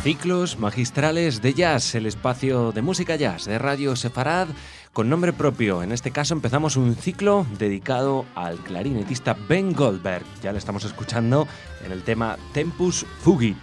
Ciclos magistrales de jazz, el espacio de música jazz de Radio Sefarad con nombre propio. En este caso empezamos un ciclo dedicado al clarinetista Ben Goldberg. Ya lo estamos escuchando en el tema Tempus Fugit.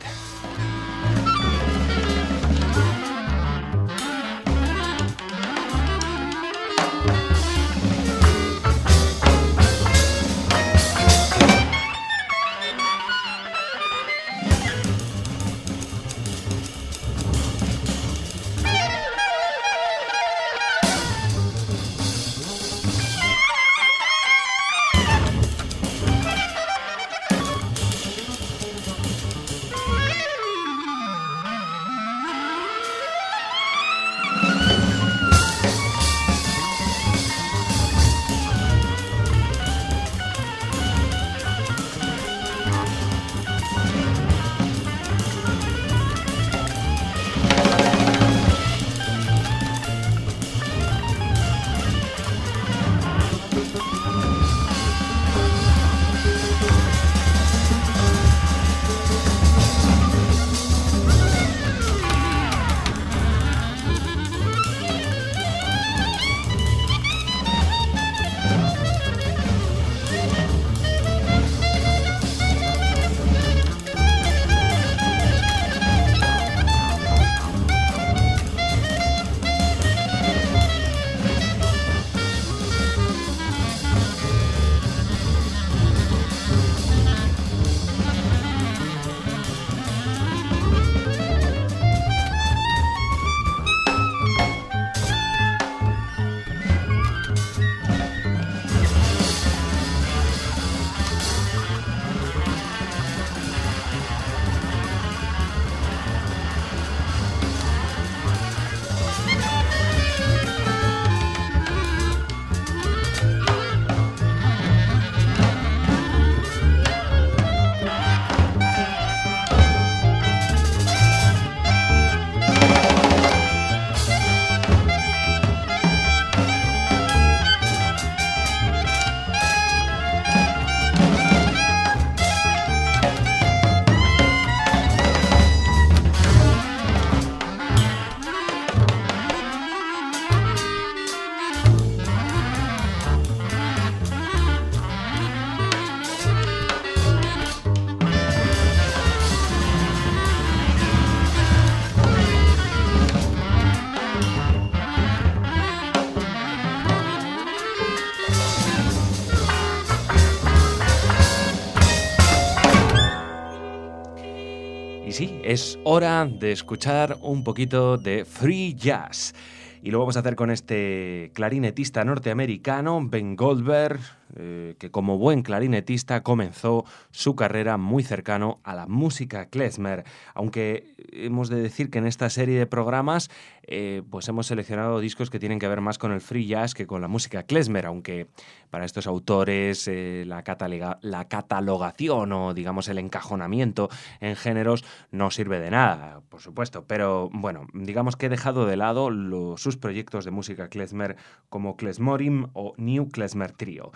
Y sí, es hora de escuchar un poquito de free jazz. Y lo vamos a hacer con este clarinetista norteamericano, Ben Goldberg, que como buen clarinetista comenzó su carrera muy cercano a la música klezmer. Aunque hemos de decir que en esta serie de programas pues hemos seleccionado discos que tienen que ver más con el free jazz que con la música klezmer, aunque para estos autores la catalogación o digamos el encajonamiento en géneros no sirve de nada, por supuesto. Pero bueno, digamos que he dejado de lado sus proyectos de música klezmer como Klezmorim o New Klezmer Trio.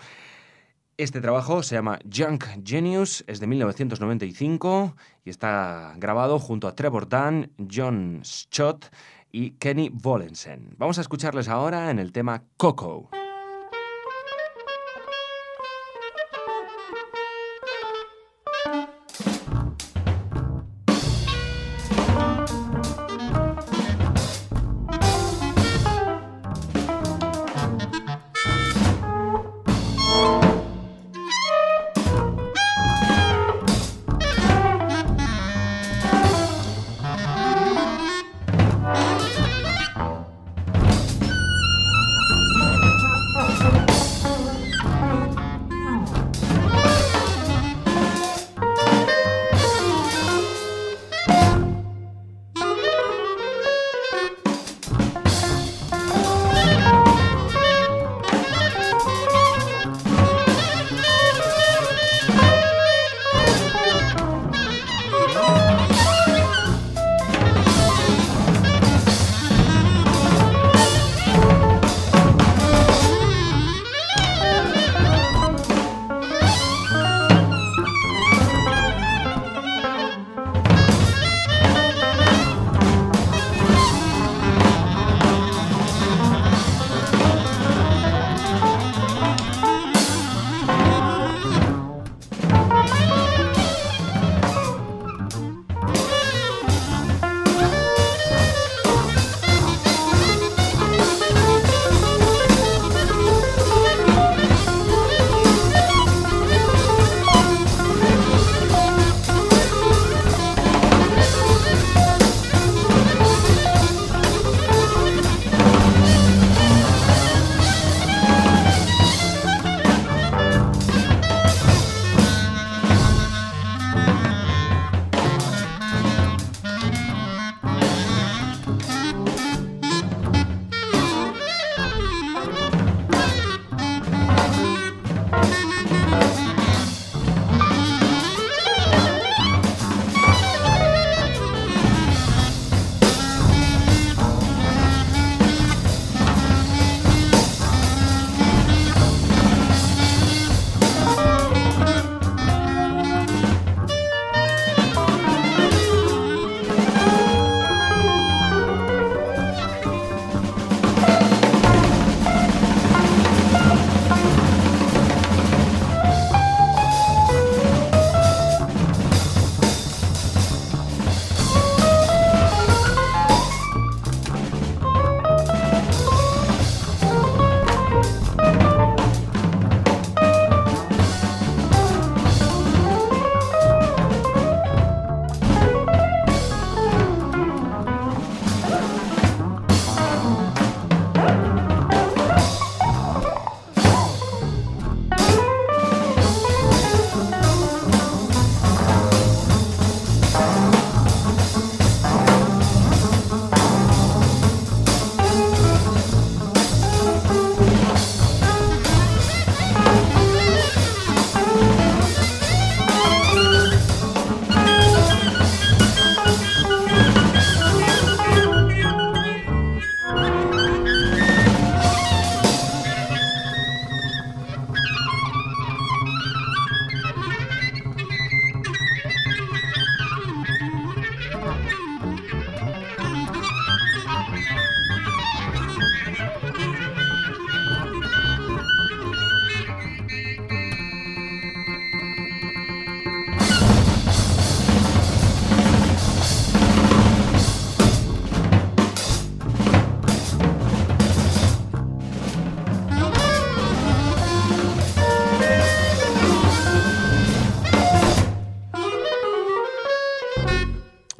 Este trabajo se llama Junk Genius, es de 1995 y está grabado junto a Trevor Dunn, John Schott y Kenny Wollesen. Vamos a escucharles ahora en el tema Coco.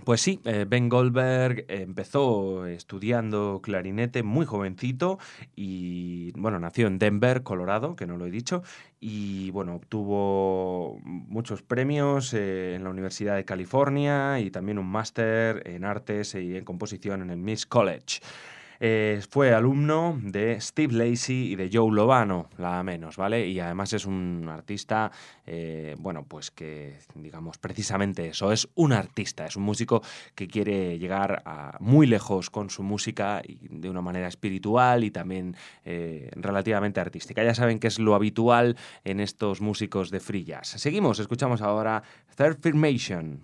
Pues sí, Ben Goldberg empezó estudiando clarinete muy jovencito y, bueno, nació en Denver, Colorado, que no lo he dicho, y, bueno, obtuvo muchos premios en la Universidad de California y también un máster en artes y en composición en el Miss College. Fue alumno de Steve Lacy y de Joe Lovano, nada menos, ¿vale? Y además es un artista, bueno, pues que, digamos, precisamente eso, es un artista, es un músico que quiere llegar muy lejos con su música y de una manera espiritual y también relativamente artística. Ya saben que es lo habitual en estos músicos de free jazz. Seguimos, escuchamos ahora Third Formation.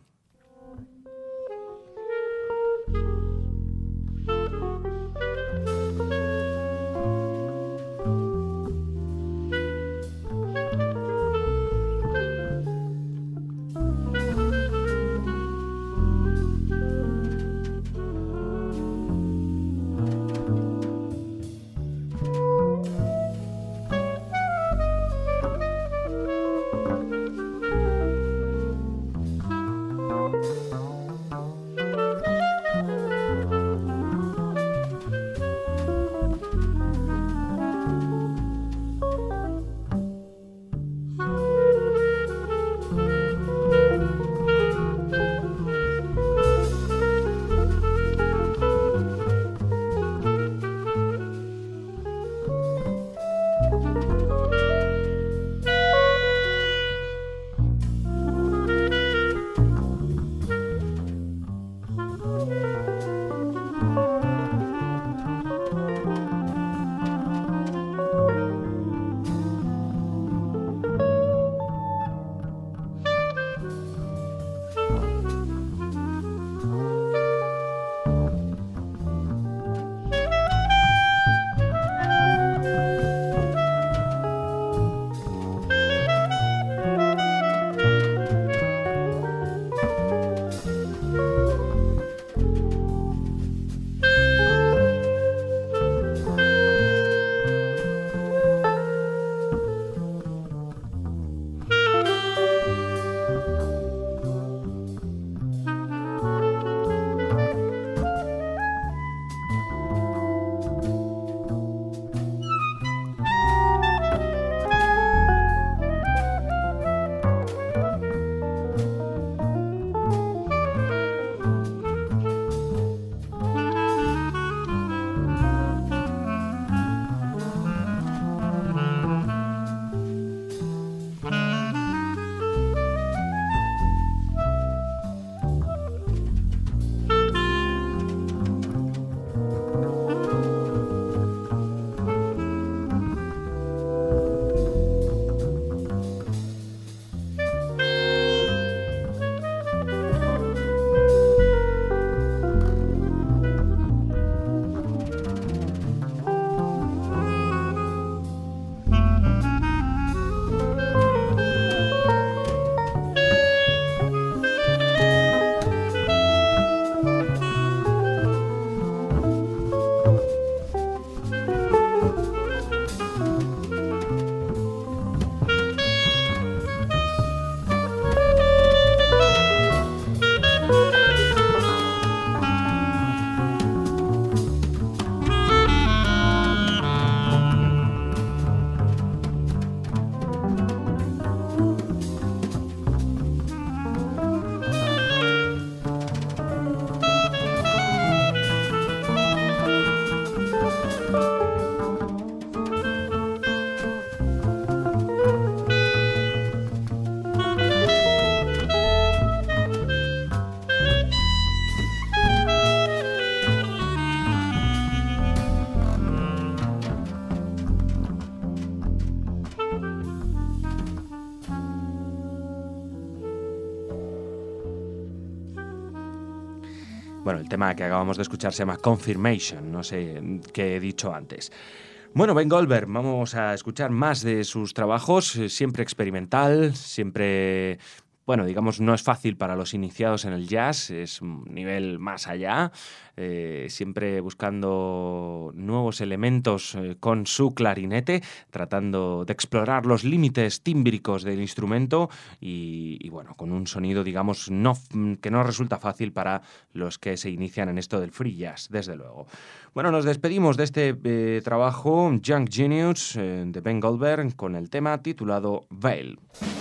Bueno, el tema que acabamos de escuchar se llama Confirmation, no sé qué he dicho antes. Bueno, Ben Goldberg, vamos a escuchar más de sus trabajos, siempre experimental, siempre bueno, digamos, no es fácil para los iniciados en el jazz, es un nivel más allá, siempre buscando nuevos elementos con su clarinete, tratando de explorar los límites tímbricos del instrumento y bueno, con un sonido, digamos, que no resulta fácil para los que se inician en esto del free jazz, desde luego. Bueno, nos despedimos de este trabajo, Young Genius, de Ben Goldberg, con el tema titulado Veil.